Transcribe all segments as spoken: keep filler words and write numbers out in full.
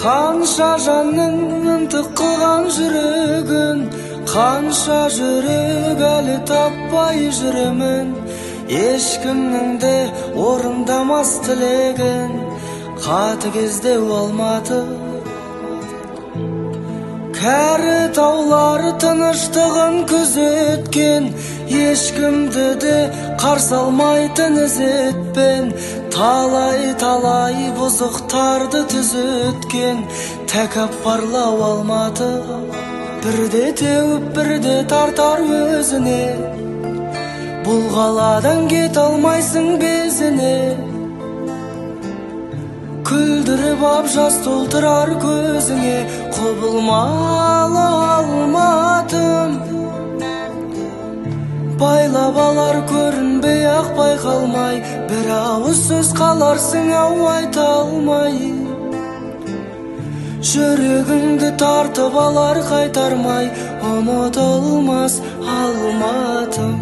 Қанша жанның ынтық қылған жүрегін, қанша жүрек әлі таппай жүремін. Ешкімнің де орындамас тілегін, қатыгездеу алматы. Кәрі таулар тыныштығын күзеткен, ешкімді де қарсы алмайтын ізетпен. Талай-талай бұзықтарды түзеткен, тәкаппарлау алматы. Бірде теуіп, бірде тартар өзіне, бұл қаладан кет алмайсың безіне. Күлдіріп ап жас толтырар көзіңе, құбылмалы алматым. Байлап алар көрінбей ақ байқалмай, бір ауыз сөз қаларсың ау айта алмай. Жүрегіңді тартып алар қайтармай, ұмытылмас алматым.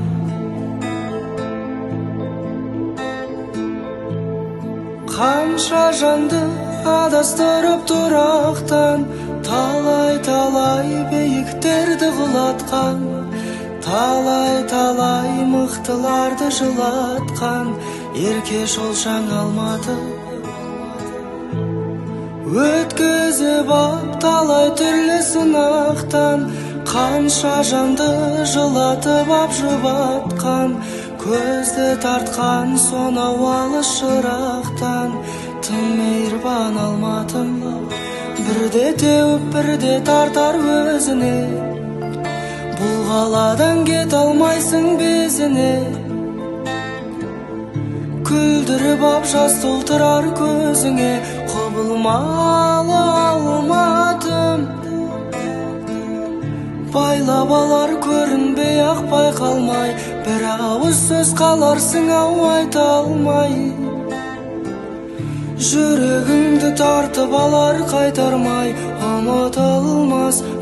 Қанша жанды адастырып тұрақтан, талай-талай биіктерді құлатқан, талай-талай мықтыларды жылатқан, ерке шолшаң алматы. Өткізіп ап талай түрлі сынақтан, қанша жанды жылатып ап жұбатқан, көзді тартқан сонау алыс шырақтан, тым мейірбан алматым. Бірде теуіп, бірде тартар өзіне, бұл қаладан кет алмайсың безіне. Күлдіріп ап жас толтырар көзіңе, құбылмалы алматым. Байлап алар көрінбей ақ байқалмай, бір ауыз сөз қаларсың ау айта алмай. Жүрегіңді тартып алар қайтармай, ұмытылмас